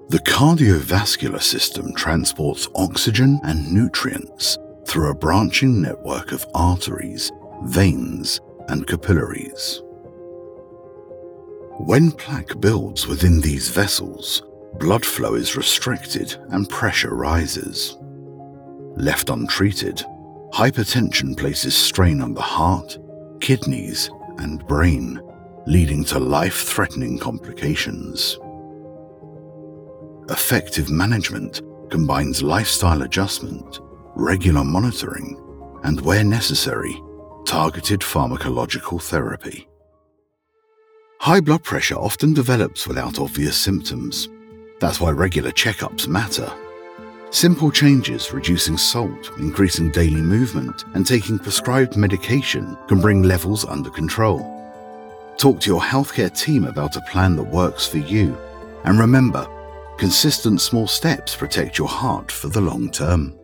The cardiovascular system transports oxygen and nutrients through a branching network of arteries, veins, and capillaries. When plaque builds within these vessels, blood flow is restricted and pressure rises. Left untreated, hypertension places strain on the heart, kidneys, and brain, leading to life-threatening complications. Effective management combines lifestyle adjustment, regular monitoring, and, where necessary, targeted pharmacological therapy. High blood pressure often develops without obvious symptoms. That's why regular checkups matter. Simple changes, reducing salt, increasing daily movement, and taking prescribed medication can bring levels under control. Talk to your healthcare team about a plan that works for you. And remember, consistent small steps protect your heart for the long term.